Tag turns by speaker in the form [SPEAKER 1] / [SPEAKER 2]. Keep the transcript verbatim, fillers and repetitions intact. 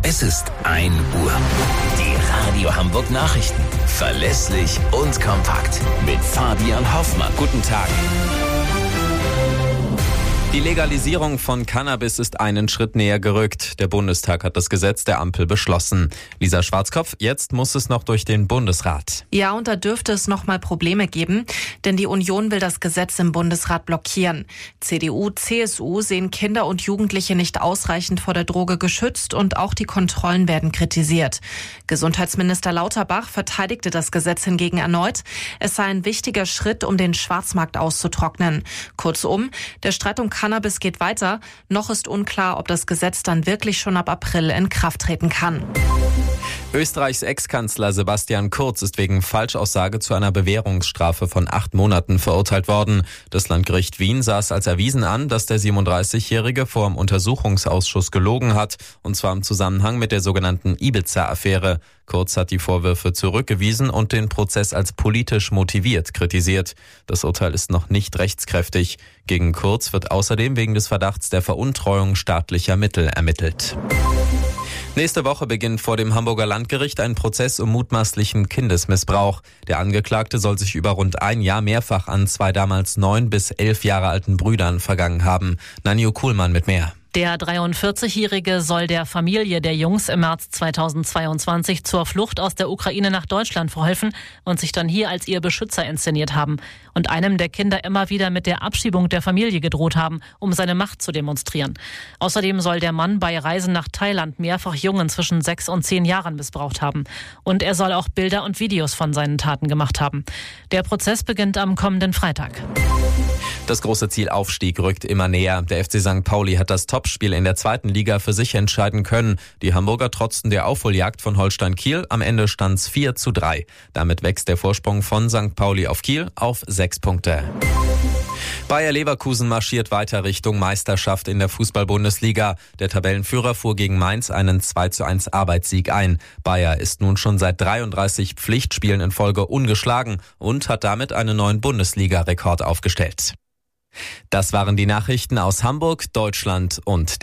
[SPEAKER 1] Es ist ein Uhr. Die Radio Hamburg Nachrichten. Verlässlich und kompakt. Mit Fabian Hoffmann.
[SPEAKER 2] Guten Tag. Die Legalisierung von Cannabis ist einen Schritt näher gerückt. Der Bundestag hat das Gesetz der Ampel beschlossen. Lisa Schwarzkopf, jetzt muss es noch durch den Bundesrat.
[SPEAKER 3] Ja, und da dürfte es noch mal Probleme geben, denn die Union will das Gesetz im Bundesrat blockieren. C D U, C S U sehen Kinder und Jugendliche nicht ausreichend vor der Droge geschützt und auch die Kontrollen werden kritisiert. Gesundheitsminister Lauterbach verteidigte das Gesetz hingegen erneut. Es sei ein wichtiger Schritt, um den Schwarzmarkt auszutrocknen. Kurzum, der Streit um Cannabis geht weiter. Noch ist unklar, ob das Gesetz dann wirklich schon ab April in Kraft treten kann.
[SPEAKER 2] Österreichs Ex-Kanzler Sebastian Kurz ist wegen Falschaussage zu einer Bewährungsstrafe von acht Monaten verurteilt worden. Das Landgericht Wien sah es als erwiesen an, dass der siebenunddreißigjährige vor dem Untersuchungsausschuss gelogen hat, und zwar im Zusammenhang mit der sogenannten Ibiza-Affäre. Kurz hat die Vorwürfe zurückgewiesen und den Prozess als politisch motiviert kritisiert. Das Urteil ist noch nicht rechtskräftig. Gegen Kurz wird außerdem wegen des Verdachts der Veruntreuung staatlicher Mittel ermittelt. Nächste Woche beginnt vor dem Hamburger Landgericht ein Prozess um mutmaßlichen Kindesmissbrauch. Der Angeklagte soll sich über rund ein Jahr mehrfach an zwei damals neun bis elf Jahre alten Brüdern vergangen haben. Nanju Kuhlmann mit mehr.
[SPEAKER 4] Der dreiundvierzigjährige soll der Familie der Jungs im März zweitausendzweiundzwanzig zur Flucht aus der Ukraine nach Deutschland verholfen und sich dann hier als ihr Beschützer inszeniert haben und einem der Kinder immer wieder mit der Abschiebung der Familie gedroht haben, um seine Macht zu demonstrieren. Außerdem soll der Mann bei Reisen nach Thailand mehrfach Jungen zwischen sechs und zehn Jahren missbraucht haben. Und er soll auch Bilder und Videos von seinen Taten gemacht haben. Der Prozess beginnt am kommenden Freitag.
[SPEAKER 2] Das große Ziel Aufstieg rückt immer näher. Der F C Sankt Pauli hat das Topspiel in der zweiten Liga für sich entscheiden können. Die Hamburger trotzten der Aufholjagd von Holstein Kiel. Am Ende stand's vier zu drei. Damit wächst der Vorsprung von Sankt Pauli auf Kiel auf sechs Punkte. Bayer Leverkusen marschiert weiter Richtung Meisterschaft in der Fußball-Bundesliga. Der Tabellenführer fuhr gegen Mainz einen zwei zu eins Arbeitssieg ein. Bayer ist nun schon seit dreiunddreißig Pflichtspielen in Folge ungeschlagen und hat damit einen neuen Bundesliga-Rekord aufgestellt. Das waren die Nachrichten aus Hamburg, Deutschland und